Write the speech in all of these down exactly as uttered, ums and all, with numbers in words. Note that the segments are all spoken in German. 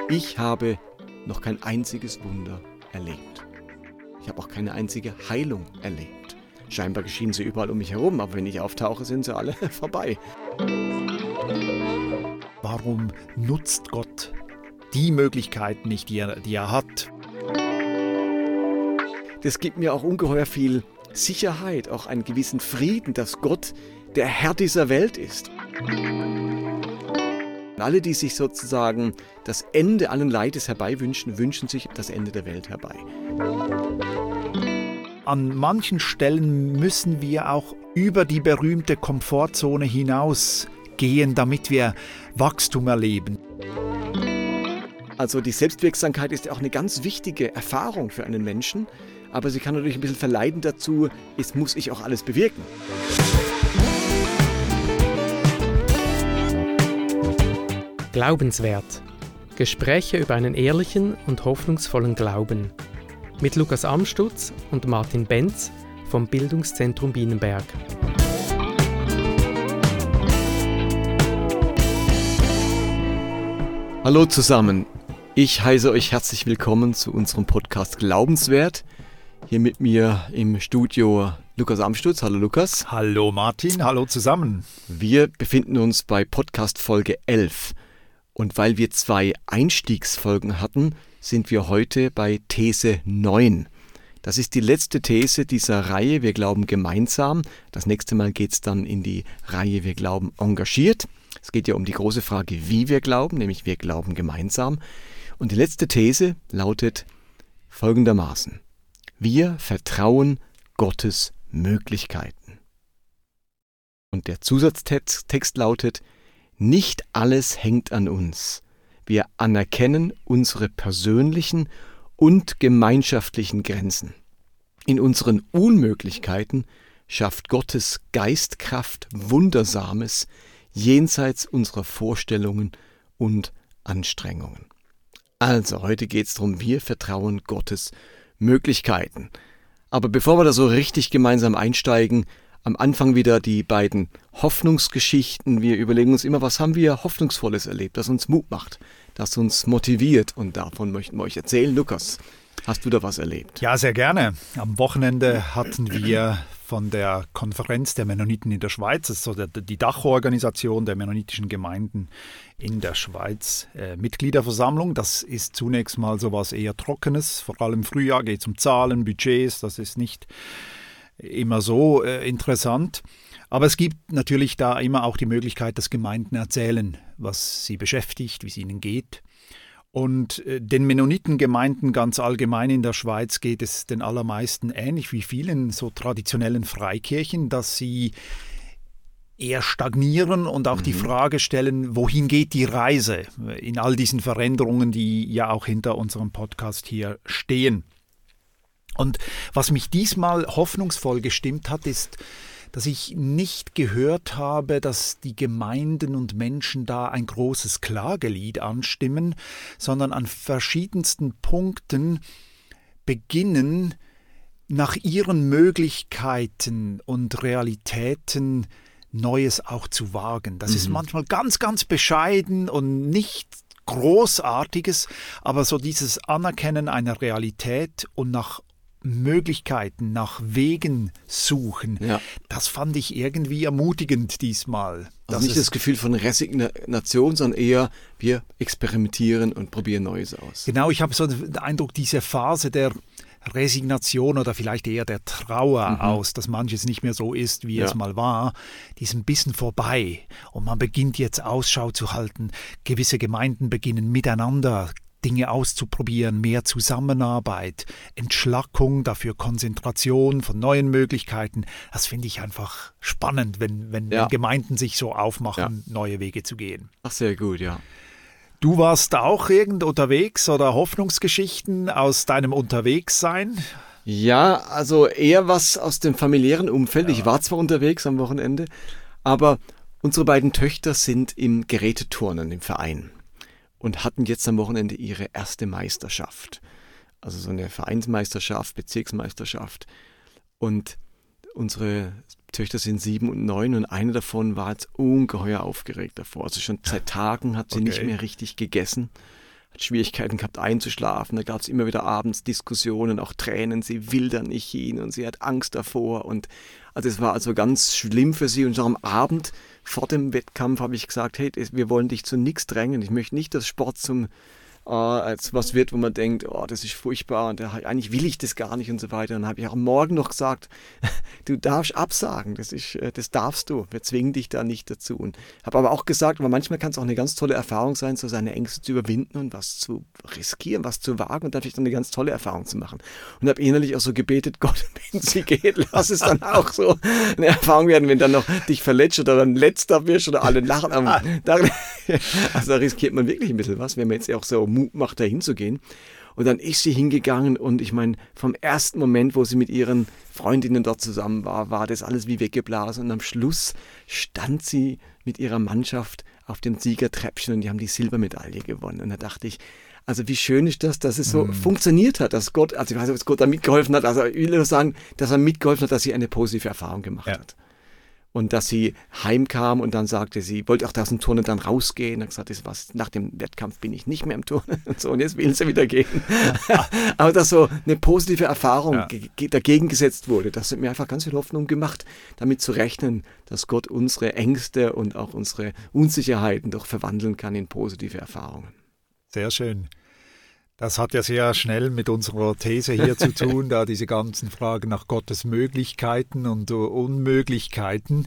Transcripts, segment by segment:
Ich habe noch kein einziges Wunder erlebt. Ich habe auch keine einzige Heilung erlebt. Scheinbar geschehen sie überall um mich herum, aber wenn ich auftauche, sind sie alle vorbei. Warum nutzt Gott die Möglichkeiten nicht, die er, die er hat? Das gibt mir auch ungeheuer viel Sicherheit, auch einen gewissen Frieden, dass Gott der Herr dieser Welt ist. Alle, die sich sozusagen das Ende allen Leides herbeiwünschen, wünschen sich das Ende der Welt herbei. An manchen Stellen müssen wir auch über die berühmte Komfortzone hinausgehen, damit wir Wachstum erleben. Also die Selbstwirksamkeit ist auch eine ganz wichtige Erfahrung für einen Menschen, aber sie kann natürlich ein bisschen verleiten dazu, jetzt muss ich auch alles bewirken. Glaubenswert. Gespräche über einen ehrlichen und hoffnungsvollen Glauben. Mit Lukas Amstutz und Martin Benz vom Bildungszentrum Bienenberg. Hallo zusammen, ich heiße euch herzlich willkommen zu unserem Podcast Glaubenswert. Hier mit mir im Studio Lukas Amstutz. Hallo Lukas. Hallo Martin, hallo zusammen. Wir befinden uns bei Podcast Folge elf. Und weil wir zwei Einstiegsfolgen hatten, sind wir heute bei These neun. Das ist die letzte These dieser Reihe Wir glauben gemeinsam. Das nächste Mal geht es dann in die Reihe Wir glauben engagiert. Es geht ja um die große Frage, wie wir glauben, nämlich wir glauben gemeinsam. Und die letzte These lautet folgendermaßen. Wir vertrauen Gottes Möglichkeiten. Und der Zusatztext lautet, nicht alles hängt an uns. Wir anerkennen unsere persönlichen und gemeinschaftlichen Grenzen. In unseren Unmöglichkeiten schafft Gottes Geistkraft Wundersames jenseits unserer Vorstellungen und Anstrengungen. Also, heute geht es darum, wir vertrauen Gottes Möglichkeiten. Aber bevor wir da so richtig gemeinsam einsteigen, am Anfang wieder die beiden Hoffnungsgeschichten. Wir überlegen uns immer, was haben wir Hoffnungsvolles erlebt, das uns Mut macht, das uns motiviert. Und davon möchten wir euch erzählen. Lukas, hast du da was erlebt? Ja, sehr gerne. Am Wochenende hatten wir von der Konferenz der Mennoniten in der Schweiz, das ist so die Dachorganisation der mennonitischen Gemeinden in der Schweiz, äh, Mitgliederversammlung. Das ist zunächst mal so was eher Trockenes. Vor allem im Frühjahr geht es um Zahlen, Budgets. Das ist nicht immer so äh, interessant. Aber es gibt natürlich da immer auch die Möglichkeit, dass Gemeinden erzählen, was sie beschäftigt, wie es ihnen geht. Und äh, den Mennonitengemeinden ganz allgemein in der Schweiz geht es den allermeisten ähnlich wie vielen so traditionellen Freikirchen, dass sie eher stagnieren und auch mhm. die Frage stellen, wohin geht die Reise in all diesen Veränderungen, die ja auch hinter unserem Podcast hier stehen. Und was mich diesmal hoffnungsvoll gestimmt hat, ist, dass ich nicht gehört habe, dass die Gemeinden und Menschen da ein großes Klagelied anstimmen, sondern an verschiedensten Punkten beginnen, nach ihren Möglichkeiten und Realitäten Neues auch zu wagen. Das mhm. ist manchmal ganz, ganz bescheiden und nicht Großartiges, aber so dieses Anerkennen einer Realität und nach Möglichkeiten, nach Wegen suchen, ja. Das fand ich irgendwie ermutigend diesmal. Also nicht das Gefühl von Resignation, sondern eher wir experimentieren und probieren Neues aus. Genau, ich habe so den Eindruck, diese Phase der Resignation oder vielleicht eher der Trauer mhm. aus, dass manches nicht mehr so ist, wie ja. es mal war, die ist ein bisschen vorbei. Und man beginnt jetzt Ausschau zu halten. Gewisse Gemeinden beginnen miteinander Dinge auszuprobieren, mehr Zusammenarbeit, Entschlackung, dafür Konzentration von neuen Möglichkeiten. Das finde ich einfach spannend, wenn, wenn, ja. wenn Gemeinden sich so aufmachen, ja. neue Wege zu gehen. Ach, sehr gut, ja. Du warst auch irgend unterwegs oder Hoffnungsgeschichten aus deinem Unterwegssein? Ja, also eher was aus dem familiären Umfeld. Ja. Ich war zwar unterwegs am Wochenende, aber unsere beiden Töchter sind im Geräteturnen im Verein und hatten jetzt am Wochenende ihre erste Meisterschaft. Also so eine Vereinsmeisterschaft, Bezirksmeisterschaft. Und unsere Töchter sind sieben und neun und eine davon war jetzt ungeheuer aufgeregt davor. Also schon seit Tagen hat sie okay. nicht mehr richtig gegessen, hat Schwierigkeiten gehabt einzuschlafen. Da gab es immer wieder abends Diskussionen, auch Tränen. Sie will dann nicht hin und sie hat Angst davor. Und also es war also ganz schlimm für sie. Und schon am Abend vor dem Wettkampf habe ich gesagt, hey, wir wollen dich zu nichts drängen. Ich möchte nicht, dass Sport zum äh, als was wird, wo man denkt, oh, das ist furchtbar und eigentlich will ich das gar nicht und so weiter. Und dann habe ich auch am Morgen noch gesagt, du darfst absagen, das, ist, das darfst du, wir zwingen dich da nicht dazu. Und habe aber auch gesagt, aber manchmal kann es auch eine ganz tolle Erfahrung sein, so seine Ängste zu überwinden und was zu riskieren, was zu wagen und dann vielleicht eine ganz tolle Erfahrung zu machen. Und habe innerlich auch so gebetet, Gott, wenn sie geht, lass es dann auch so eine Erfahrung werden, wenn dann noch dich verletzt oder dann letzter wirst oder alle lachen. Aber da, also da riskiert man wirklich ein bisschen was, wenn man jetzt auch so Mut macht, da hinzugehen. Und dann ist sie hingegangen und ich meine, vom ersten Moment, wo sie mit ihren Freundinnen dort zusammen war, war das alles wie weggeblasen. Und am Schluss stand sie mit ihrer Mannschaft auf dem Siegertreppchen und die haben die Silbermedaille gewonnen. Und da dachte ich, also wie schön ist das, dass es so mm. funktioniert hat, dass Gott, also ich weiß nicht, ob Gott da mitgeholfen hat, also ich will nur sagen, dass er mitgeholfen hat, dass sie eine positive Erfahrung gemacht ja. hat. Und dass sie heimkam und dann sagte, sie wollte auch aus dem Turnen dann rausgehen. Hat gesagt, das was, nach dem Wettkampf bin ich nicht mehr im Turnen und so und jetzt will sie wieder gehen. Aber dass so eine positive Erfahrung ja. ge- dagegen gesetzt wurde, das hat mir einfach ganz viel Hoffnung gemacht, damit zu rechnen, dass Gott unsere Ängste und auch unsere Unsicherheiten doch verwandeln kann in positive Erfahrungen. Sehr schön. Das hat ja sehr schnell mit unserer These hier zu tun, da diese ganzen Fragen nach Gottes Möglichkeiten und Unmöglichkeiten.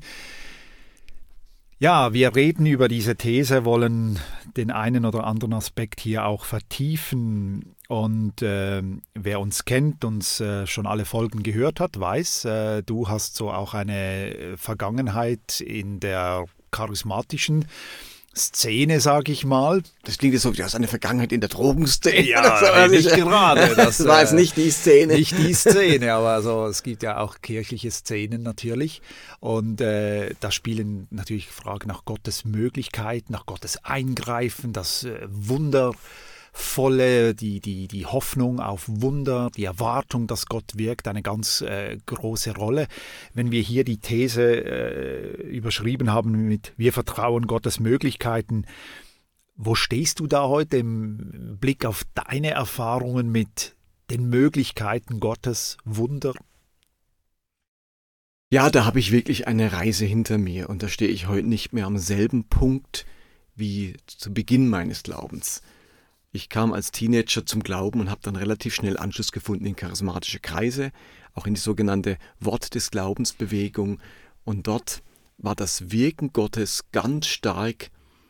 Ja, wir reden über diese These, wollen den einen oder anderen Aspekt hier auch vertiefen. Und äh, wer uns kennt, uns äh, schon alle Folgen gehört hat, weiß, äh, du hast so auch eine Vergangenheit in der charismatischen Szene, sage ich mal. Das klingt jetzt so, du hast eine Vergangenheit in der Drogenszene. Ja, so, also nicht gerade. Das, das war jetzt nicht die Szene. Nicht die Szene, aber also, es gibt ja auch kirchliche Szenen natürlich. Und äh, da spielen natürlich Fragen nach Gottes Möglichkeit, nach Gottes Eingreifen, das äh, Wunder. Volle, die, die, die Hoffnung auf Wunder, die Erwartung, dass Gott wirkt, eine ganz äh, große Rolle. Wenn wir hier die These äh, überschrieben haben mit wir vertrauen Gottes Möglichkeiten, wo stehst du da heute im Blick auf deine Erfahrungen mit den Möglichkeiten Gottes, Wunder? Ja, da habe ich wirklich eine Reise hinter mir und da stehe ich heute nicht mehr am selben Punkt wie zu Beginn meines Glaubens. Ich kam als Teenager zum Glauben und habe dann relativ schnell Anschluss gefunden in charismatische Kreise, auch in die sogenannte Wort des Glaubens Bewegung. Und dort war das Wirken Gottes ganz stark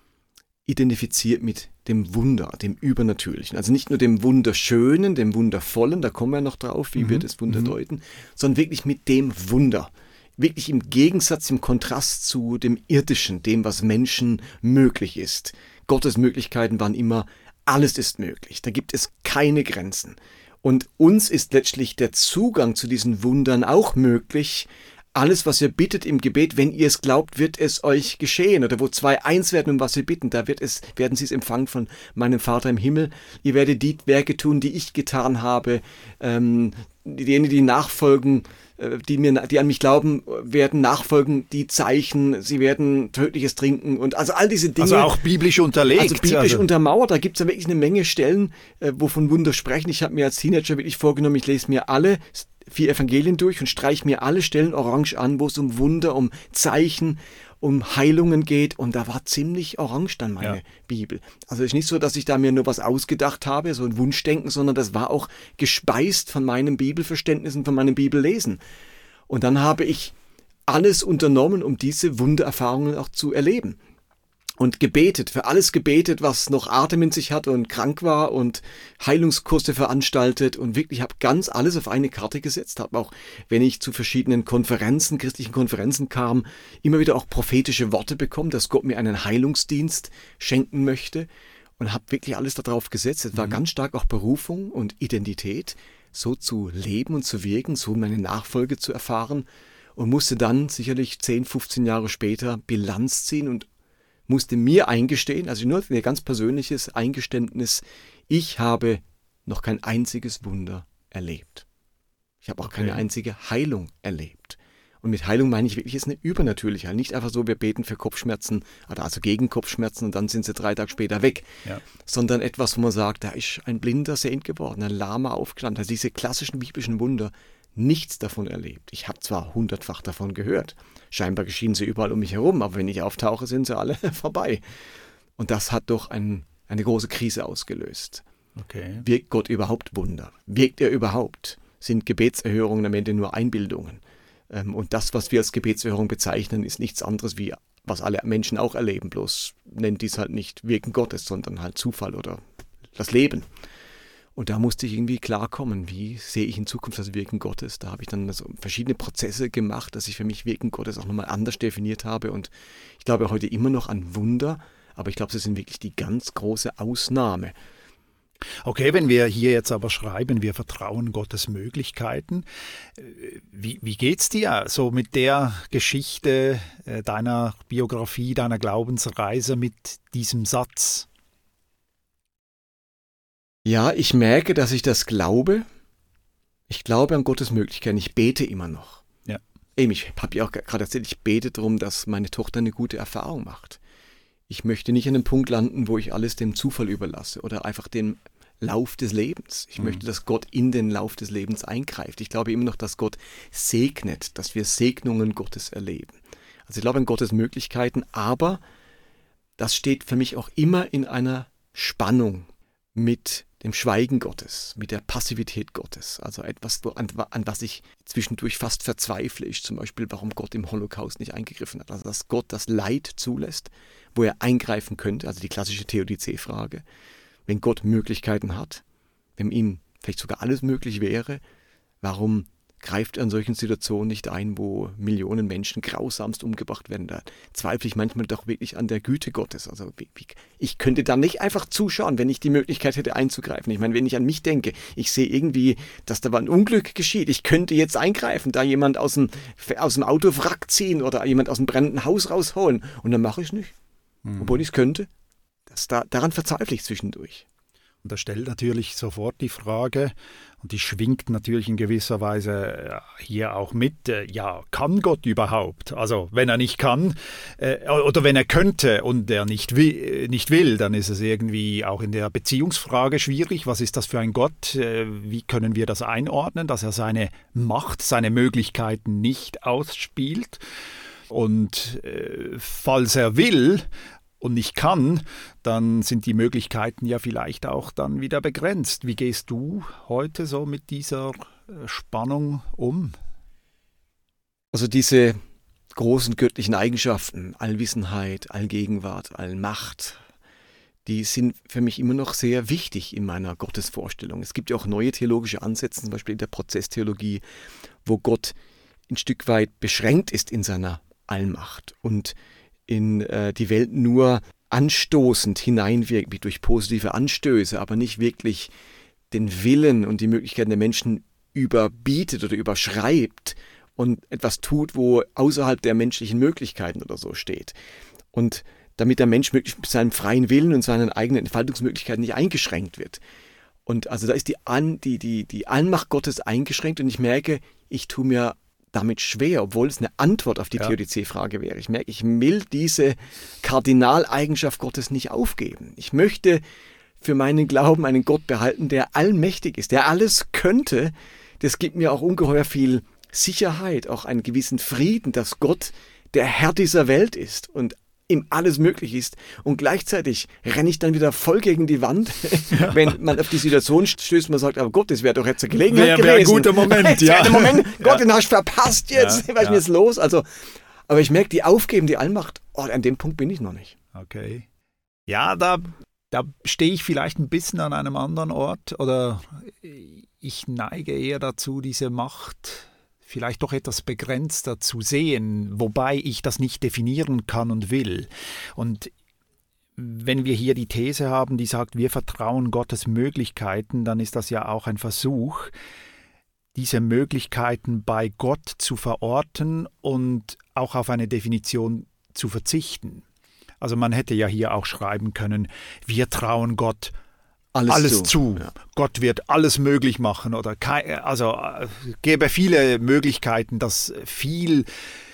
identifiziert mit dem Wunder, dem Übernatürlichen. Also nicht nur dem Wunderschönen, dem Wundervollen, da kommen wir noch drauf, wie mhm. wir das Wunder mhm. deuten, sondern wirklich mit dem Wunder. Wirklich im Gegensatz, im Kontrast zu dem Irdischen, dem, was Menschen möglich ist. Gottes Möglichkeiten waren immer alles ist möglich, da gibt es keine Grenzen. Und uns ist letztlich der Zugang zu diesen Wundern auch möglich. Alles, was ihr bittet im Gebet, wenn ihr es glaubt, wird es euch geschehen. Oder wo zwei eins werden, um was wir bitten, da wird es, werden sie es empfangen von meinem Vater im Himmel. Ihr werdet die Werke tun, die ich getan habe. Ähm, diejenigen, die nachfolgen, die mir, die an mich glauben, werden nachfolgen, die Zeichen, sie werden Tödliches trinken und also all diese Dinge. Also auch biblisch unterlegt. Also biblisch also. untermauert, da gibt es ja wirklich eine Menge Stellen, äh, wovon Wunder sprechen. Ich habe mir als Teenager wirklich vorgenommen, ich lese mir alle vier Evangelien durch und streiche mir alle Stellen orange an, wo es um Wunder, um Zeichen, um Heilungen geht und da war ziemlich orange dann meine ja. Bibel. Also es ist nicht so, dass ich da mir nur was ausgedacht habe, so ein Wunschdenken, sondern das war auch gespeist von meinem Bibelverständnis und von meinem Bibellesen. Und dann habe ich alles unternommen, um diese Wundererfahrungen auch zu erleben. Und gebetet, für alles gebetet, was noch Atem in sich hatte und krank war und Heilungskurse veranstaltet und wirklich habe ganz alles auf eine Karte gesetzt. Habe auch, wenn ich zu verschiedenen Konferenzen, christlichen Konferenzen kam, immer wieder auch prophetische Worte bekommen, dass Gott mir einen Heilungsdienst schenken möchte und habe wirklich alles darauf gesetzt. Es war mhm. ganz stark auch Berufung und Identität, so zu leben und zu wirken, so meine Nachfolge zu erfahren und musste dann sicherlich zehn, fünfzehn Jahre später Bilanz ziehen und musste mir eingestehen, also nur ein ganz persönliches Eingeständnis, ich habe noch kein einziges Wunder erlebt. Ich habe auch okay. keine einzige Heilung erlebt. Und mit Heilung meine ich wirklich, ist eine übernatürliche Heilung. Nicht einfach so, wir beten für Kopfschmerzen, also gegen Kopfschmerzen und dann sind sie drei Tage später weg. Ja. Sondern etwas, wo man sagt, da ist ein Blinder sehend geworden, ein Lahmer aufgestanden. Also diese klassischen biblischen Wunder, nichts davon erlebt. Ich habe zwar hundertfach davon gehört. Scheinbar geschehen sie überall um mich herum, aber wenn ich auftauche, sind sie alle vorbei. Und das hat doch ein, eine große Krise ausgelöst. Okay. Wirkt Gott überhaupt Wunder? Wirkt er überhaupt? Sind Gebetserhörungen am Ende nur Einbildungen? Und das, was wir als Gebetserhörung bezeichnen, ist nichts anderes wie, was alle Menschen auch erleben, bloß nennt dies halt nicht Wirken Gottes, sondern halt Zufall oder das Leben. Und da musste ich irgendwie klarkommen, wie sehe ich in Zukunft das Wirken Gottes. Da habe ich dann so verschiedene Prozesse gemacht, dass ich für mich Wirken Gottes auch nochmal anders definiert habe. Und ich glaube heute immer noch an Wunder, aber ich glaube, sie sind wirklich die ganz große Ausnahme. Okay, wenn wir hier jetzt aber schreiben, wir vertrauen Gottes Möglichkeiten, wie, wie geht's dir so mit der Geschichte deiner Biografie, deiner Glaubensreise, mit diesem Satz? Ja, ich merke, dass ich das glaube. Ich glaube an Gottes Möglichkeiten. Ich bete immer noch. Ja. Eben, ich habe ja auch gerade erzählt, ich bete darum, dass meine Tochter eine gute Erfahrung macht. Ich möchte nicht an einem Punkt landen, wo ich alles dem Zufall überlasse oder einfach dem Lauf des Lebens. Ich mhm. möchte, dass Gott in den Lauf des Lebens eingreift. Ich glaube immer noch, dass Gott segnet, dass wir Segnungen Gottes erleben. Also ich glaube an Gottes Möglichkeiten, aber das steht für mich auch immer in einer Spannung mit dem Schweigen Gottes, mit der Passivität Gottes. Also etwas, an, an was ich zwischendurch fast verzweifle, ist zum Beispiel, warum Gott im Holocaust nicht eingegriffen hat. Also dass Gott das Leid zulässt, wo er eingreifen könnte, also die klassische Theodizee-Frage. Wenn Gott Möglichkeiten hat, wenn ihm vielleicht sogar alles möglich wäre, warum greift er in solchen Situationen nicht ein, wo Millionen Menschen grausamst umgebracht werden? Da zweifle ich manchmal doch wirklich an der Güte Gottes. Also wie, wie, ich könnte da nicht einfach zuschauen, wenn ich die Möglichkeit hätte einzugreifen. Ich meine, wenn ich an mich denke, ich sehe irgendwie, dass da ein Unglück geschieht. Ich könnte jetzt eingreifen, da jemand aus dem, aus dem Auto Wrack ziehen oder jemand aus dem brennenden Haus rausholen. Und dann mache ich es nicht. Hm. Obwohl ich es könnte. Das, da, daran verzweifle ich zwischendurch. Und da stellt natürlich sofort die Frage, und die schwingt natürlich in gewisser Weise hier auch mit, ja, kann Gott überhaupt? Also wenn er nicht kann äh, oder wenn er könnte und er nicht will, nicht will, dann ist es irgendwie auch in der Beziehungsfrage schwierig. Was ist das für ein Gott? Äh, wie können wir das einordnen, dass er seine Macht, seine Möglichkeiten nicht ausspielt? Und äh, falls er will und nicht kann, dann sind die Möglichkeiten ja vielleicht auch dann wieder begrenzt. Wie gehst du heute so mit dieser Spannung um? Also diese großen göttlichen Eigenschaften, Allwissenheit, Allgegenwart, Allmacht, die sind für mich immer noch sehr wichtig in meiner Gottesvorstellung. Es gibt ja auch neue theologische Ansätze, zum Beispiel in der Prozesstheologie, wo Gott ein Stück weit beschränkt ist in seiner Allmacht und in äh, die Welt nur anstoßend hineinwirkt, wie durch positive Anstöße, aber nicht wirklich den Willen und die Möglichkeiten der Menschen überbietet oder überschreibt und etwas tut, wo außerhalb der menschlichen Möglichkeiten oder so steht. Und damit der Mensch möglichst mit seinem freien Willen und seinen eigenen Entfaltungsmöglichkeiten nicht eingeschränkt wird. Und also da ist die, An, die, die, die Allmacht Gottes eingeschränkt und ich merke, ich tue mir damit schwer, obwohl es eine Antwort auf die ja. Theodizee-Frage wäre. Ich merke, ich will diese Kardinaleigenschaft Gottes nicht aufgeben. Ich möchte für meinen Glauben einen Gott behalten, der allmächtig ist, der alles könnte. Das gibt mir auch ungeheuer viel Sicherheit, auch einen gewissen Frieden, dass Gott der Herr dieser Welt ist und ihm alles möglich ist. Und gleichzeitig renne ich dann wieder voll gegen die Wand, ja. wenn man auf die Situation stößt, man sagt, aber Gott, das wäre doch jetzt eine Gelegenheit wär, gewesen. Wäre ein guter Moment, ja. Ein Moment. Gott, ja. den hast du verpasst jetzt. Ja. Was ist denn jetzt los? Also, aber ich merke, die Aufgeben, die Allmacht, oh, an dem Punkt bin ich noch nicht. Okay. Ja, da, da stehe ich vielleicht ein bisschen an einem anderen Ort oder ich neige eher dazu, diese Macht vielleicht doch etwas begrenzter zu sehen, wobei ich das nicht definieren kann und will. Und wenn wir hier die These haben, die sagt, wir vertrauen Gottes Möglichkeiten, dann ist das ja auch ein Versuch, diese Möglichkeiten bei Gott zu verorten und auch auf eine Definition zu verzichten. Also man hätte ja hier auch schreiben können, wir trauen Gott alles, alles zu. zu. Ja. Gott wird alles möglich machen oder kein, also gäbe viele Möglichkeiten, das viel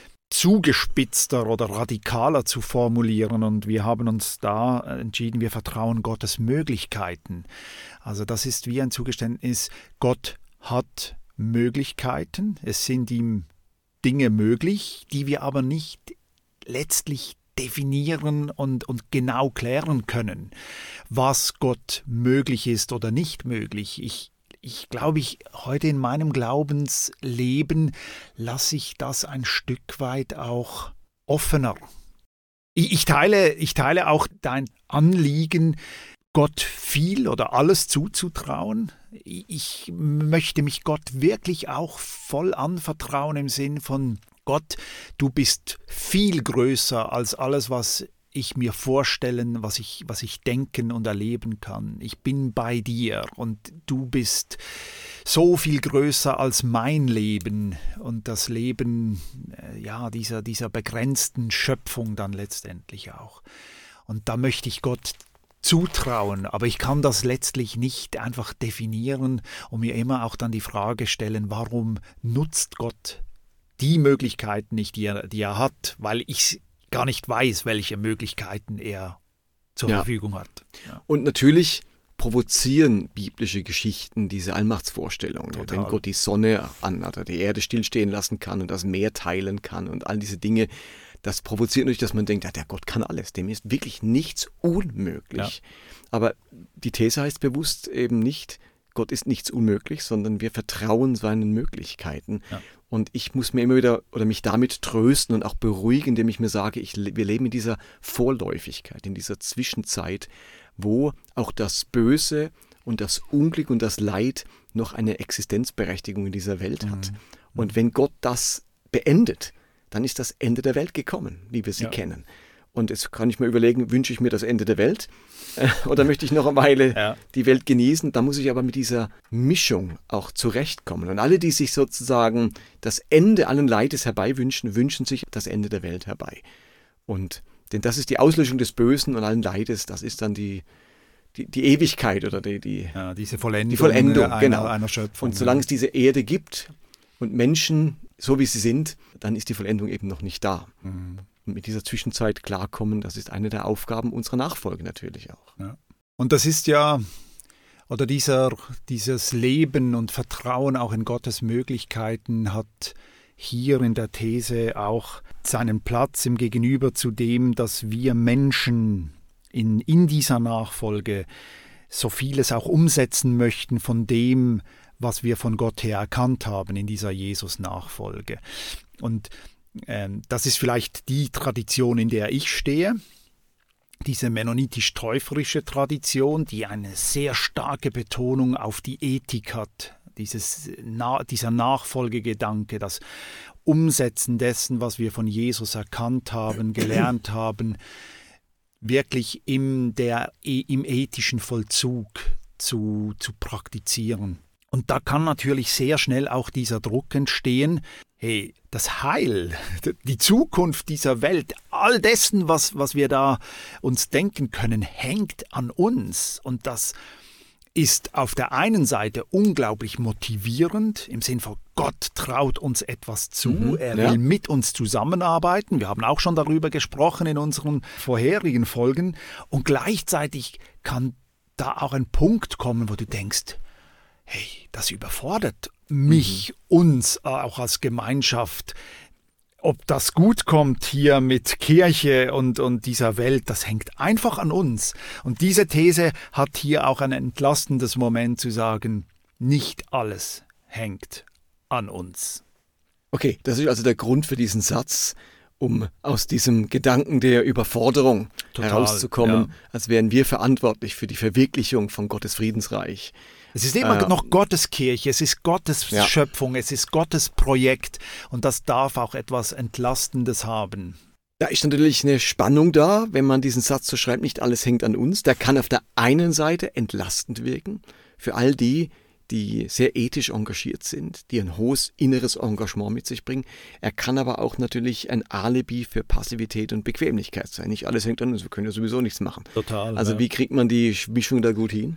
zugespitzter oder radikaler zu formulieren, und wir haben uns da entschieden, wir vertrauen Gottes Möglichkeiten. Also das ist wie ein Zugeständnis, Gott hat Möglichkeiten, es sind ihm Dinge möglich, die wir aber nicht letztlich definieren und, und genau klären können, was Gott möglich ist oder nicht möglich. Ich Ich glaube, ich heute in meinem Glaubensleben lasse ich das ein Stück weit auch offener. Ich, ich, teile, ich teile auch dein Anliegen, Gott viel oder alles zuzutrauen. Ich möchte mich Gott wirklich auch voll anvertrauen im Sinn von Gott, du bist viel größer als alles, was ich mir vorstellen, was ich, was ich denken und erleben kann. Ich bin bei dir und du bist so viel größer als mein Leben und das Leben ja, dieser, dieser begrenzten Schöpfung dann letztendlich auch. Und da möchte ich Gott zutrauen, aber ich kann das letztlich nicht einfach definieren und mir immer auch dann die Frage stellen, warum nutzt Gott die Möglichkeiten nicht, die er, die er hat, weil ich gar nicht weiß, welche Möglichkeiten er zur ja. Verfügung hat. Ja. Und natürlich provozieren biblische Geschichten diese Allmachtsvorstellungen. Total. Wenn Gott die Sonne an oder die Erde stillstehen lassen kann und das Meer teilen kann und all diese Dinge, das provoziert natürlich, dass man denkt, ja, der Gott kann alles, dem ist wirklich nichts unmöglich. Ja. Aber die These heißt bewusst eben nicht, Gott ist nichts unmöglich, sondern wir vertrauen seinen Möglichkeiten. Ja. Und ich muss mir immer wieder oder mich damit trösten und auch beruhigen, indem ich mir sage, ich, wir leben in dieser Vorläufigkeit, in dieser Zwischenzeit, wo auch das Böse und das Unglück und das Leid noch eine Existenzberechtigung in dieser Welt hat. Mhm. Und wenn Gott das beendet, dann ist das Ende der Welt gekommen, wie wir sie ja. kennen. Und jetzt kann ich mir überlegen, wünsche ich mir das Ende der Welt äh, oder möchte ich noch eine Weile ja. die Welt genießen? Da muss ich aber mit dieser Mischung auch zurechtkommen. Und alle, die sich sozusagen das Ende allen Leides herbeiwünschen, wünschen sich das Ende der Welt herbei. Und denn das ist die Auslöschung des Bösen und allen Leides, das ist dann die, die, die Ewigkeit oder die, die, ja, diese Vollendung, die Vollendung einer, genau. einer Schöpfung. Und solange es diese Erde gibt und Menschen, so wie sie sind, dann ist die Vollendung eben noch nicht da. Mhm. Und mit dieser Zwischenzeit klarkommen, das ist eine der Aufgaben unserer Nachfolge natürlich auch. Ja. Und das ist ja, oder dieser, dieses Leben und Vertrauen auch in Gottes Möglichkeiten hat hier in der These auch seinen Platz im Gegenüber zu dem, dass wir Menschen in, in dieser Nachfolge so vieles auch umsetzen möchten von dem, was wir von Gott her erkannt haben in dieser Jesus-Nachfolge. Und ähm, das ist vielleicht die Tradition, in der ich stehe, diese mennonitisch-täuferische Tradition, die eine sehr starke Betonung auf die Ethik hat, dieses, na, dieser Nachfolgegedanke, das Umsetzen dessen, was wir von Jesus erkannt haben, gelernt haben, wirklich im, der, im ethischen Vollzug zu, zu praktizieren. Und da kann natürlich sehr schnell auch dieser Druck entstehen, hey, das Heil, die Zukunft dieser Welt, all dessen, was, was wir da uns denken können, hängt an uns. Und das ist auf der einen Seite unglaublich motivierend, im Sinn von Gott traut uns etwas zu, mhm, er will ja. mit uns zusammenarbeiten. Wir haben auch schon darüber gesprochen in unseren vorherigen Folgen. Und gleichzeitig kann da auch ein Punkt kommen, wo du denkst, hey, das überfordert mich, mhm. uns auch als Gemeinschaft. Ob das gut kommt hier mit Kirche und, und dieser Welt, das hängt einfach an uns. Und diese These hat hier auch ein entlastendes Moment zu sagen, nicht alles hängt an uns. Okay, das ist also der Grund für diesen Satz, um aus diesem Gedanken der Überforderung Total, herauszukommen, ja. als wären wir verantwortlich für die Verwirklichung von Gottes Friedensreich. Es ist immer äh, noch Gottes Kirche, es ist Gottes ja. Schöpfung, es ist Gottes Projekt und das darf auch etwas Entlastendes haben. Da ist natürlich eine Spannung da, wenn man diesen Satz so schreibt, nicht alles hängt an uns. Der kann auf der einen Seite entlastend wirken für all die, die sehr ethisch engagiert sind, die ein hohes inneres Engagement mit sich bringen. Er kann aber auch natürlich ein Alibi für Passivität und Bequemlichkeit sein. Nicht alles hängt an uns, wir können ja sowieso nichts machen. Total. Also ja. wie kriegt man die Mischung da gut hin?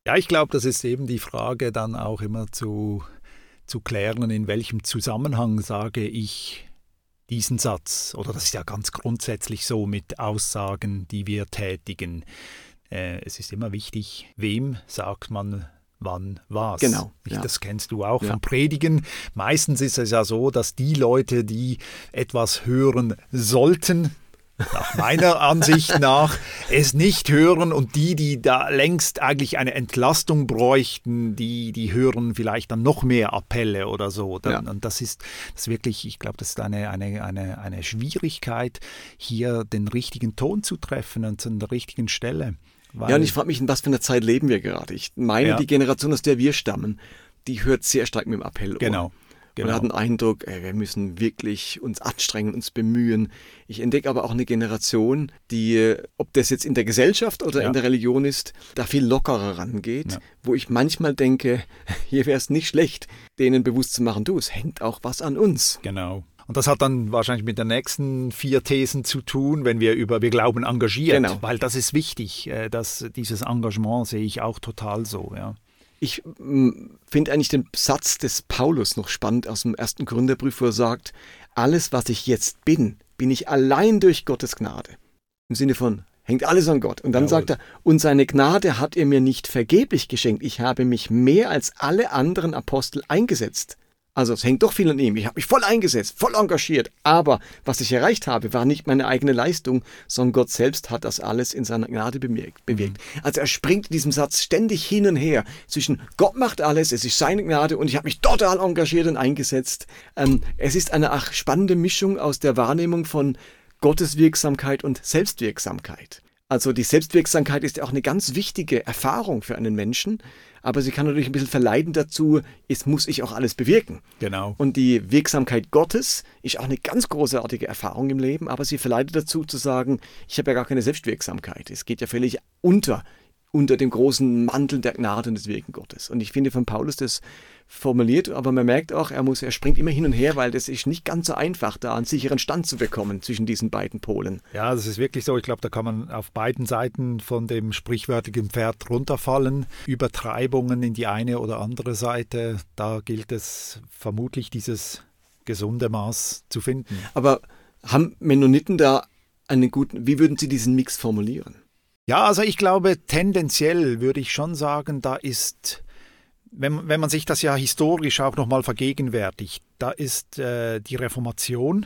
Ja, ich glaube, das ist eben die Frage dann auch immer zu, zu klären, in welchem Zusammenhang sage ich diesen Satz. Oder das ist ja ganz grundsätzlich so mit Aussagen, die wir tätigen. Äh, es ist immer wichtig, wem sagt man wann was. Genau. Ja. Das kennst du auch ja. vom Predigen. Meistens ist es ja so, dass die Leute, die etwas hören sollten, nach meiner Ansicht nach, es nicht hören, und die, die da längst eigentlich eine Entlastung bräuchten, die, die hören vielleicht dann noch mehr Appelle oder so. Dann, ja. Und das ist, das ist wirklich, ich glaube, das ist eine, eine, eine, eine Schwierigkeit, hier den richtigen Ton zu treffen und an der richtigen Stelle. Weil, ja, und ich frage mich, in was für einer Zeit leben wir gerade. Ich meine, ja. die Generation, aus der wir stammen, die hört sehr stark mit dem Appell. Genau. Genau. Man hat den Eindruck, ey, wir müssen wirklich uns anstrengen, uns bemühen. Ich entdecke aber auch eine Generation, die, ob das jetzt in der Gesellschaft oder ja. in der Religion ist, da viel lockerer rangeht, ja. wo ich manchmal denke, hier wäre es nicht schlecht, denen bewusst zu machen, du, es hängt auch was an uns. Genau. Und das hat dann wahrscheinlich mit den nächsten vier Thesen zu tun, wenn wir über wir glauben engagiert, genau. weil das ist wichtig, dass dieses Engagement sehe ich auch total so, ja. Ich finde eigentlich den Satz des Paulus noch spannend aus dem ersten Korintherbrief, wo er sagt, alles, was ich jetzt bin, bin ich allein durch Gottes Gnade. Im Sinne von, hängt alles an Gott. Und dann Jawohl. sagt er, und seine Gnade hat er mir nicht vergeblich geschenkt. Ich habe mich mehr als alle anderen Apostel eingesetzt. Also es hängt doch viel an ihm. Ich habe mich voll eingesetzt, voll engagiert. Aber was ich erreicht habe, war nicht meine eigene Leistung, sondern Gott selbst hat das alles in seiner Gnade bewirkt. bewirkt. Also er springt in diesem Satz ständig hin und her zwischen Gott macht alles, es ist seine Gnade und ich habe mich total engagiert und eingesetzt. Ähm, es ist eine ach, spannende Mischung aus der Wahrnehmung von Gottes Wirksamkeit und Selbstwirksamkeit. Also die Selbstwirksamkeit ist ja auch eine ganz wichtige Erfahrung für einen Menschen, aber sie kann natürlich ein bisschen verleiten dazu, es muss ich auch alles bewirken. Genau. Und die Wirksamkeit Gottes ist auch eine ganz großartige Erfahrung im Leben, aber sie verleitet dazu zu sagen, ich habe ja gar keine Selbstwirksamkeit. Es geht ja völlig unter, unter dem großen Mantel der Gnade und des Wirken Gottes. Und ich finde von Paulus das formuliert, aber man merkt auch, er muss, er springt immer hin und her, weil das ist nicht ganz so einfach, da einen sicheren Stand zu bekommen zwischen diesen beiden Polen. Ja, das ist wirklich so. Ich glaube, da kann man auf beiden Seiten von dem sprichwörtlichen Pferd runterfallen. Übertreibungen in die eine oder andere Seite, da gilt es vermutlich, dieses gesunde Maß zu finden. Aber haben Mennoniten da einen guten, wie würden Sie diesen Mix formulieren? Ja, also ich glaube, tendenziell würde ich schon sagen, da ist, wenn, wenn man sich das ja historisch auch nochmal vergegenwärtigt, da ist äh, die Reformation,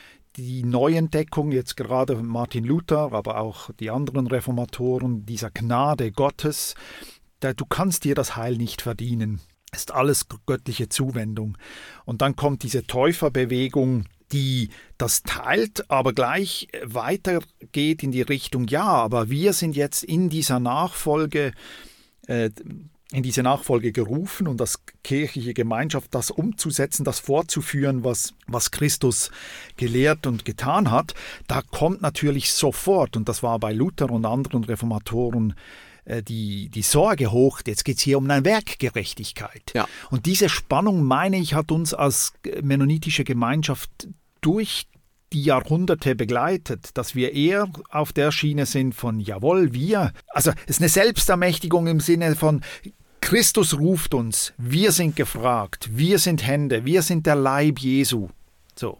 die Neuentdeckung, jetzt gerade Martin Luther, aber auch die anderen Reformatoren, dieser Gnade Gottes, da, du kannst dir das Heil nicht verdienen. Es ist alles göttliche Zuwendung. Und dann kommt diese Täuferbewegung, die das teilt, aber gleich weitergeht in die Richtung, ja, aber wir sind jetzt in dieser Nachfolge, äh, in diese Nachfolge gerufen und als kirchliche Gemeinschaft das umzusetzen, das fortzuführen, was, was Christus gelehrt und getan hat. Da kommt natürlich sofort, und das war bei Luther und anderen Reformatoren, Die, die Sorge hoch, jetzt geht es hier um eine Werkgerechtigkeit. Ja. Und diese Spannung, meine ich, hat uns als mennonitische Gemeinschaft durch die Jahrhunderte begleitet, dass wir eher auf der Schiene sind von, jawohl, wir, also es ist eine Selbstermächtigung im Sinne von, Christus ruft uns, wir sind gefragt, wir sind Hände, wir sind der Leib Jesu. So.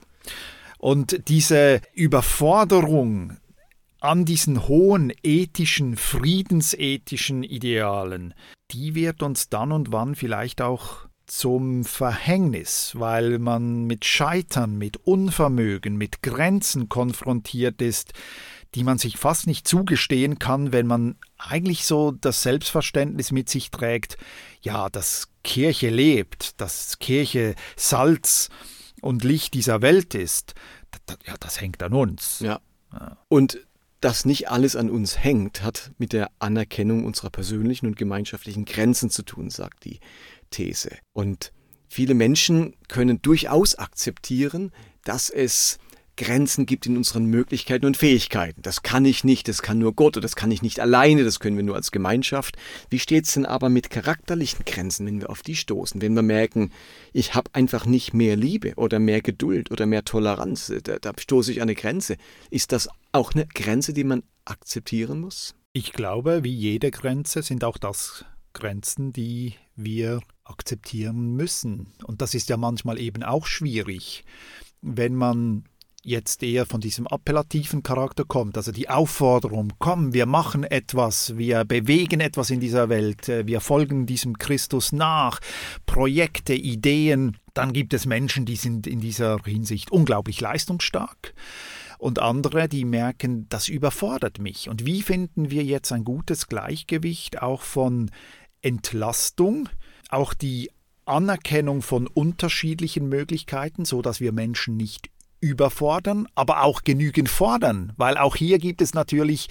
Und diese Überforderung an diesen hohen ethischen, friedensethischen Idealen, die wird uns dann und wann vielleicht auch zum Verhängnis, weil man mit Scheitern, mit Unvermögen, mit Grenzen konfrontiert ist, die man sich fast nicht zugestehen kann, wenn man eigentlich so das Selbstverständnis mit sich trägt, ja, dass Kirche lebt, dass Kirche Salz und Licht dieser Welt ist, das, ja, das hängt an uns. Ja. Ja. Und dass nicht alles an uns hängt, hat mit der Anerkennung unserer persönlichen und gemeinschaftlichen Grenzen zu tun, sagt die These. Und viele Menschen können durchaus akzeptieren, dass es Grenzen gibt in unseren Möglichkeiten und Fähigkeiten. Das kann ich nicht, das kann nur Gott oder das kann ich nicht alleine, das können wir nur als Gemeinschaft. Wie steht es denn aber mit charakterlichen Grenzen, wenn wir auf die stoßen? Wenn wir merken, ich habe einfach nicht mehr Liebe oder mehr Geduld oder mehr Toleranz, da, da stoße ich an eine Grenze. Ist das auch eine Grenze, die man akzeptieren muss? Ich glaube, wie jede Grenze sind auch das Grenzen, die wir akzeptieren müssen. Und das ist ja manchmal eben auch schwierig, wenn man jetzt eher von diesem appellativen Charakter kommt, also die Aufforderung, komm, wir machen etwas, wir bewegen etwas in dieser Welt, wir folgen diesem Christus nach, Projekte, Ideen, dann gibt es Menschen, die sind in dieser Hinsicht unglaublich leistungsstark und andere, die merken, das überfordert mich. Und wie finden wir jetzt ein gutes Gleichgewicht auch von Entlastung, auch die Anerkennung von unterschiedlichen Möglichkeiten, so dass wir Menschen nicht überfordern, aber auch genügend fordern, weil auch hier gibt es natürlich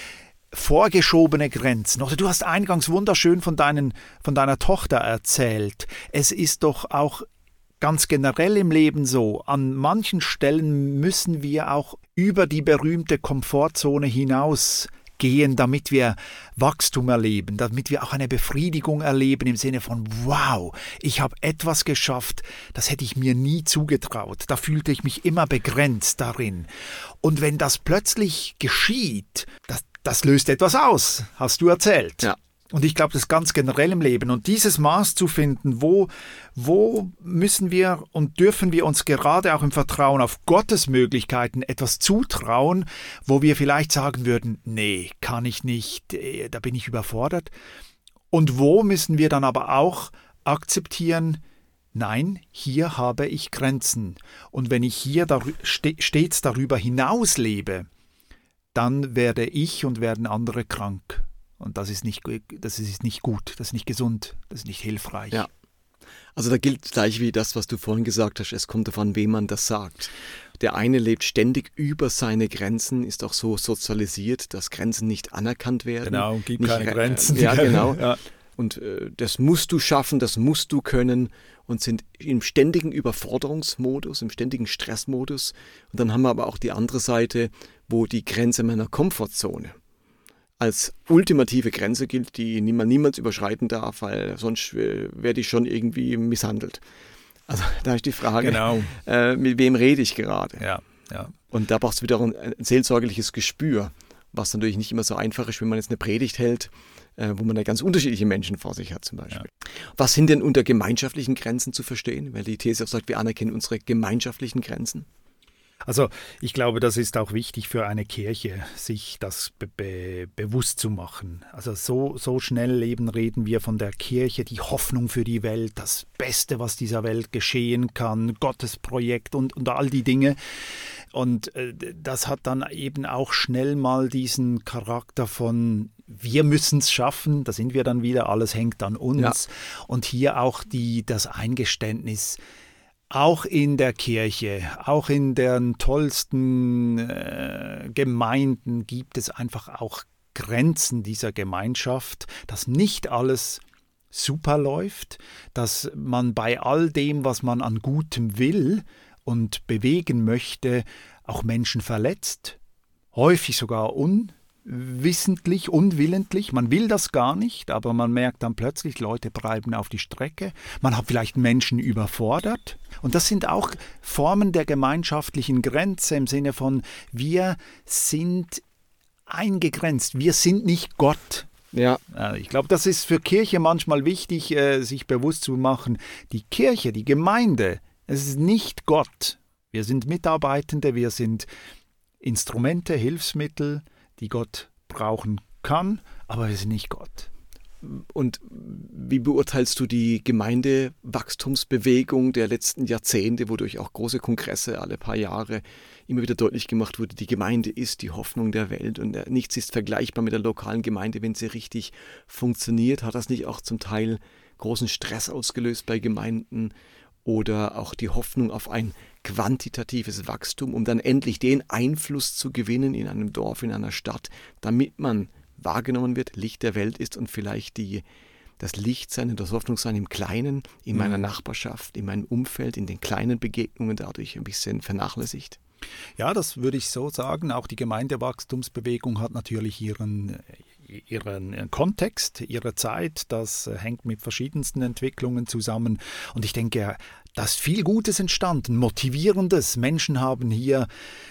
vorgeschobene Grenzen. Oder du hast eingangs wunderschön von, deinen, von deiner Tochter erzählt. Es ist doch auch ganz generell im Leben so, an manchen Stellen müssen wir auch über die berühmte Komfortzone hinaus gehen, damit wir Wachstum erleben, damit wir auch eine Befriedigung erleben im Sinne von, wow, ich habe etwas geschafft, das hätte ich mir nie zugetraut. Da fühlte ich mich immer begrenzt darin. Und wenn das plötzlich geschieht, das, das löst etwas aus, hast du erzählt. Ja. Und ich glaube, das ist ganz generell im Leben. Und dieses Maß zu finden, wo, wo müssen wir und dürfen wir uns gerade auch im Vertrauen auf Gottes Möglichkeiten etwas zutrauen, wo wir vielleicht sagen würden, nee, kann ich nicht, da bin ich überfordert. Und wo müssen wir dann aber auch akzeptieren, nein, hier habe ich Grenzen. Und wenn ich hier dar- stets darüber hinaus lebe, dann werde ich und werden andere krank. Und das ist nicht, das ist nicht gut, das ist nicht gesund, das ist nicht hilfreich. Ja. Also da gilt gleich wie das, was du vorhin gesagt hast, es kommt davon, wem man das sagt. Der eine lebt ständig über seine Grenzen, ist auch so sozialisiert, dass Grenzen nicht anerkannt werden. Genau, gibt nicht, keine äh, Grenzen. Ja, genau. Ja. Und äh, das musst du schaffen, das musst du können und sind im ständigen Überforderungsmodus, im ständigen Stressmodus. Und dann haben wir aber auch die andere Seite, wo die Grenze meiner Komfortzone als ultimative Grenze gilt, die man niemals überschreiten darf, weil sonst werde ich schon irgendwie misshandelt. Also da ist die Frage, genau. äh, mit wem rede ich gerade? Ja, ja. Und da brauchst du wiederum ein seelsorgerliches Gespür, was natürlich nicht immer so einfach ist, wenn man jetzt eine Predigt hält, äh, wo man da ganz unterschiedliche Menschen vor sich hat zum Beispiel. Ja. Was sind denn unter gemeinschaftlichen Grenzen zu verstehen? Weil die These auch sagt, wir anerkennen unsere gemeinschaftlichen Grenzen. Also ich glaube, das ist auch wichtig für eine Kirche, sich das be- be- bewusst zu machen. Also so, so schnell eben reden wir von der Kirche, die Hoffnung für die Welt, das Beste, was dieser Welt geschehen kann, Gottes Projekt und, und all die Dinge. Und äh, das hat dann eben auch schnell mal diesen Charakter von wir müssen es schaffen, da sind wir dann wieder, alles hängt an uns. Ja. Und hier auch die, das Eingeständnis, auch in der Kirche, auch in den tollsten äh, Gemeinden gibt es einfach auch Grenzen dieser Gemeinschaft, dass nicht alles super läuft, dass man bei all dem, was man an Gutem will und bewegen möchte, auch Menschen verletzt, häufig sogar unwissentlich, unwillentlich. Man will das gar nicht, aber man merkt dann plötzlich, Leute bleiben auf die Strecke. Man hat vielleicht Menschen überfordert. Und das sind auch Formen der gemeinschaftlichen Grenze im Sinne von, wir sind eingegrenzt, wir sind nicht Gott. Ja. Ich glaube, das ist für Kirche manchmal wichtig, sich bewusst zu machen. Die Kirche, die Gemeinde, es ist nicht Gott. Wir sind Mitarbeitende, wir sind Instrumente, Hilfsmittel, die Gott brauchen kann, aber wir sind nicht Gott. Und wie beurteilst du die Gemeindewachstumsbewegung der letzten Jahrzehnte, wodurch auch große Kongresse alle paar Jahre immer wieder deutlich gemacht wurde, die Gemeinde ist die Hoffnung der Welt und nichts ist vergleichbar mit der lokalen Gemeinde, wenn sie richtig funktioniert? Hat das nicht auch zum Teil großen Stress ausgelöst bei Gemeinden oder auch die Hoffnung auf ein quantitatives Wachstum, um dann endlich den Einfluss zu gewinnen in einem Dorf, in einer Stadt, damit man wahrgenommen wird, Licht der Welt ist und vielleicht die, das Lichtsein und das Hoffnungssein im Kleinen, in meiner Nachbarschaft, in meinem Umfeld, in den kleinen Begegnungen dadurch ein bisschen vernachlässigt? Ja, das würde ich so sagen. Auch die Gemeindewachstumsbewegung hat natürlich ihren, ihren Kontext, ihre Zeit. Das hängt mit verschiedensten Entwicklungen zusammen. Und ich denke, da ist viel Gutes entstanden, Motivierendes. Menschen haben hier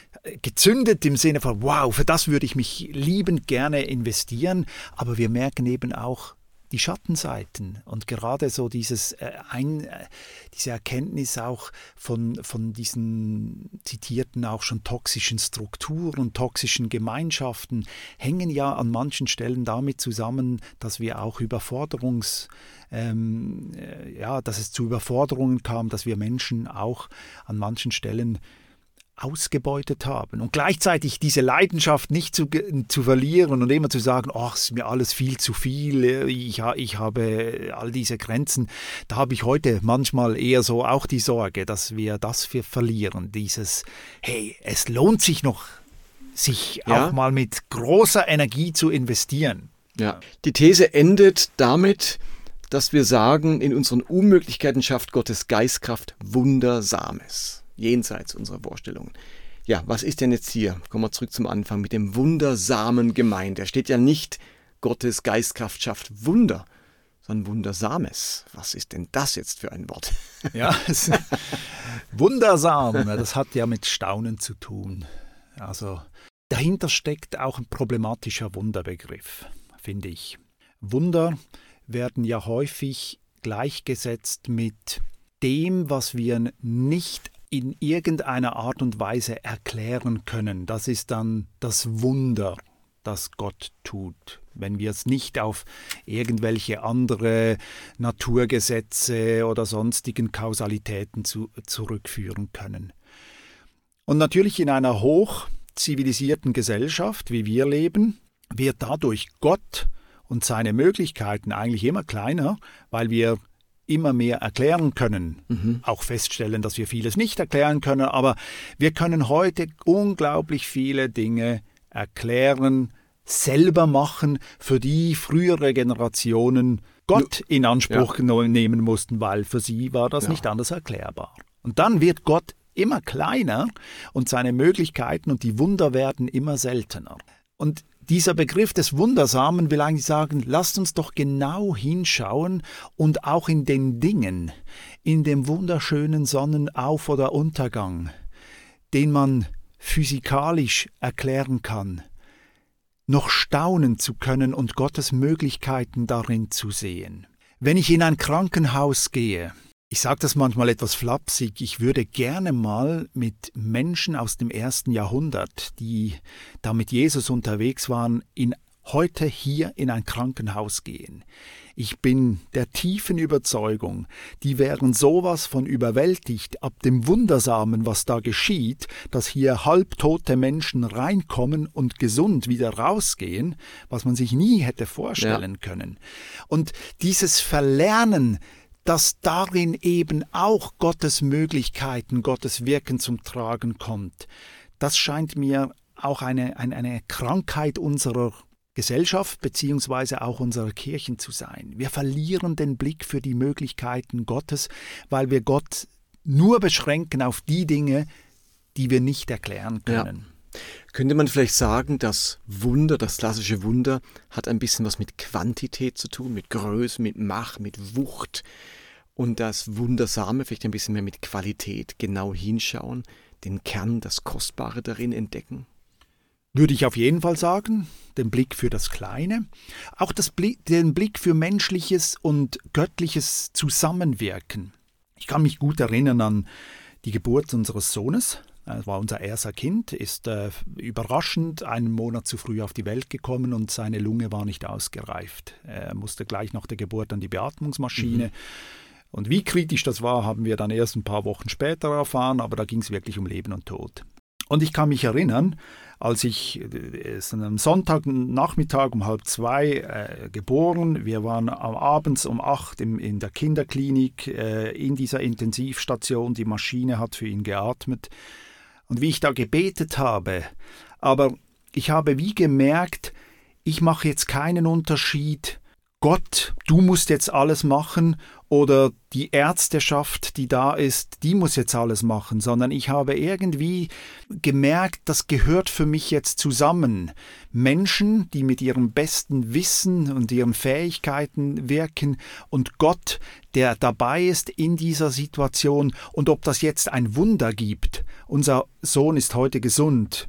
gezündet im Sinne von, wow, für das würde ich mich liebend gerne investieren. Aber wir merken eben auch, die Schattenseiten und gerade so dieses äh, ein, äh, diese Erkenntnis auch von, von diesen zitierten auch schon toxischen Strukturen, toxischen Gemeinschaften hängen ja an manchen Stellen damit zusammen, dass wir auch Überforderungs, ähm, äh, ja, dass es zu Überforderungen kam, dass wir Menschen auch an manchen Stellen ausgebeutet haben und gleichzeitig diese Leidenschaft nicht zu, zu verlieren und immer zu sagen, ach, es ist mir alles viel zu viel, ich, ich habe all diese Grenzen. Da habe ich heute manchmal eher so auch die Sorge, dass wir das für verlieren, dieses, hey, es lohnt sich noch, sich ja. auch mal mit großer Energie zu investieren. Ja, die These endet damit, dass wir sagen, in unseren Unmöglichkeiten schafft Gottes Geistkraft Wundersames. Jenseits unserer Vorstellungen. Ja, was ist denn jetzt hier? Kommen wir zurück zum Anfang mit dem Wundersamen gemeint. Da steht ja nicht, Gottes Geistkraft schafft Wunder, sondern Wundersames. Was ist denn das jetzt für ein Wort? Ja, wundersam, das hat ja mit Staunen zu tun. Also dahinter steckt auch ein problematischer Wunderbegriff, finde ich. Wunder werden ja häufig gleichgesetzt mit dem, was wir nicht in irgendeiner Art und Weise erklären können. Das ist dann das Wunder, das Gott tut. Wenn wir es nicht auf irgendwelche andere Naturgesetze oder sonstigen Kausalitäten zu, zurückführen können. Und natürlich in einer hochzivilisierten Gesellschaft, wie wir leben, wird dadurch Gott und seine Möglichkeiten eigentlich immer kleiner, weil wir immer mehr erklären können, mhm. auch feststellen, dass wir vieles nicht erklären können, aber wir können heute unglaublich viele Dinge erklären, selber machen, für die frühere Generationen Gott in Anspruch ja. nehmen mussten, weil für sie war das ja. nicht anders erklärbar. Und dann wird Gott immer kleiner und seine Möglichkeiten und die Wunder werden immer seltener. Und dieser Begriff des Wundersamen will eigentlich sagen, lasst uns doch genau hinschauen und auch in den Dingen, in dem wunderschönen Sonnenauf- oder Untergang, den man physikalisch erklären kann, noch staunen zu können und Gottes Möglichkeiten darin zu sehen. Wenn ich in ein Krankenhaus gehe, ich sage das manchmal etwas flapsig, ich würde gerne mal mit Menschen aus dem ersten Jahrhundert, die da mit Jesus unterwegs waren, in, heute hier in ein Krankenhaus gehen. Ich bin der tiefen Überzeugung, die wären sowas von überwältigt ab dem Wundersamen, was da geschieht, dass hier halbtote Menschen reinkommen und gesund wieder rausgehen, was man sich nie hätte vorstellen ja. können. Und dieses Verlernen, dass darin eben auch Gottes Möglichkeiten, Gottes Wirken zum Tragen kommt. Das scheint mir auch eine, eine, eine Krankheit unserer Gesellschaft beziehungsweise auch unserer Kirchen zu sein. Wir verlieren den Blick für die Möglichkeiten Gottes, weil wir Gott nur beschränken auf die Dinge, die wir nicht erklären können. Ja. Könnte man vielleicht sagen, das Wunder, das klassische Wunder, hat ein bisschen was mit Quantität zu tun, mit Größe, mit Macht, mit Wucht. Und das Wundersame vielleicht ein bisschen mehr mit Qualität, genau hinschauen, den Kern, das Kostbare darin entdecken? Würde ich auf jeden Fall sagen, den Blick für das Kleine, auch das Blick, den Blick für menschliches und göttliches Zusammenwirken. Ich kann mich gut erinnern an die Geburt unseres Sohnes. Das war unser erster Kind, ist äh, überraschend einen Monat zu früh auf die Welt gekommen und seine Lunge war nicht ausgereift. Er musste gleich nach der Geburt an die Beatmungsmaschine. Mhm. Und wie kritisch das war, haben wir dann erst ein paar Wochen später erfahren, aber da ging es wirklich um Leben und Tod. Und ich kann mich erinnern, als ich äh, am Sonntagnachmittag um halb zwei äh, geboren, wir waren am abends um acht im, in der Kinderklinik äh, in dieser Intensivstation, die Maschine hat für ihn geatmet. Und wie ich da gebetet habe, aber ich habe wie gemerkt, ich mache jetzt keinen Unterschied, Gott, du musst jetzt alles machen oder die Ärzteschaft, die da ist, die muss jetzt alles machen, sondern ich habe irgendwie gemerkt, das gehört für mich jetzt zusammen. Menschen, die mit ihrem besten Wissen und ihren Fähigkeiten wirken und Gott, der dabei ist in dieser Situation und ob das jetzt ein Wunder gibt. Unser Sohn ist heute gesund.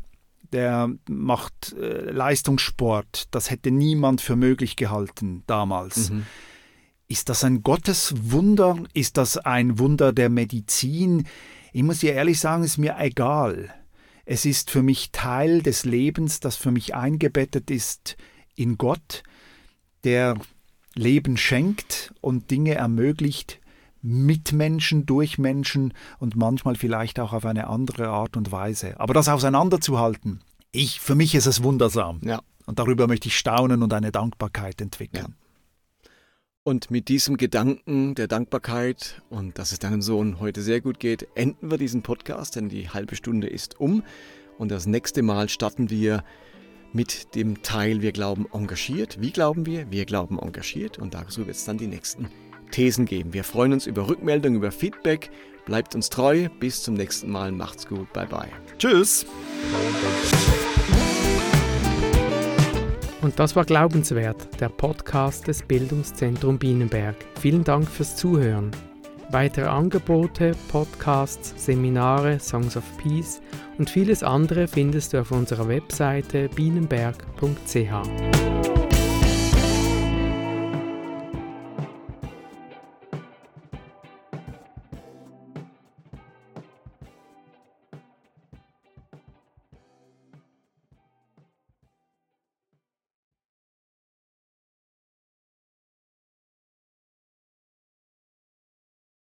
der macht äh, Leistungssport. Das hätte niemand für möglich gehalten damals. Mhm. Ist das ein Gotteswunder? Ist das ein Wunder der Medizin? Ich muss dir ehrlich sagen, es ist mir egal. Es ist für mich Teil des Lebens, das für mich eingebettet ist in Gott, der Leben schenkt und Dinge ermöglicht, mit Menschen, durch Menschen und manchmal vielleicht auch auf eine andere Art und Weise. Aber das auseinanderzuhalten, ich, für mich ist es wundersam. Ja. Und darüber möchte ich staunen und eine Dankbarkeit entwickeln. Ja. Und mit diesem Gedanken der Dankbarkeit und dass es deinem Sohn heute sehr gut geht, enden wir diesen Podcast, denn die halbe Stunde ist um. Und das nächste Mal starten wir mit dem Teil Wir glauben engagiert. Wie glauben wir? Wir glauben engagiert. Und dazu wird es dann die nächsten Thesen geben. Wir freuen uns über Rückmeldungen, über Feedback. Bleibt uns treu. Bis zum nächsten Mal. Macht's gut. Bye bye. Tschüss. Und das war Glaubenswert, der Podcast des Bildungszentrums Bienenberg. Vielen Dank fürs Zuhören. Weitere Angebote, Podcasts, Seminare, Songs of Peace und vieles andere findest du auf unserer Webseite bienenberg punkt c h.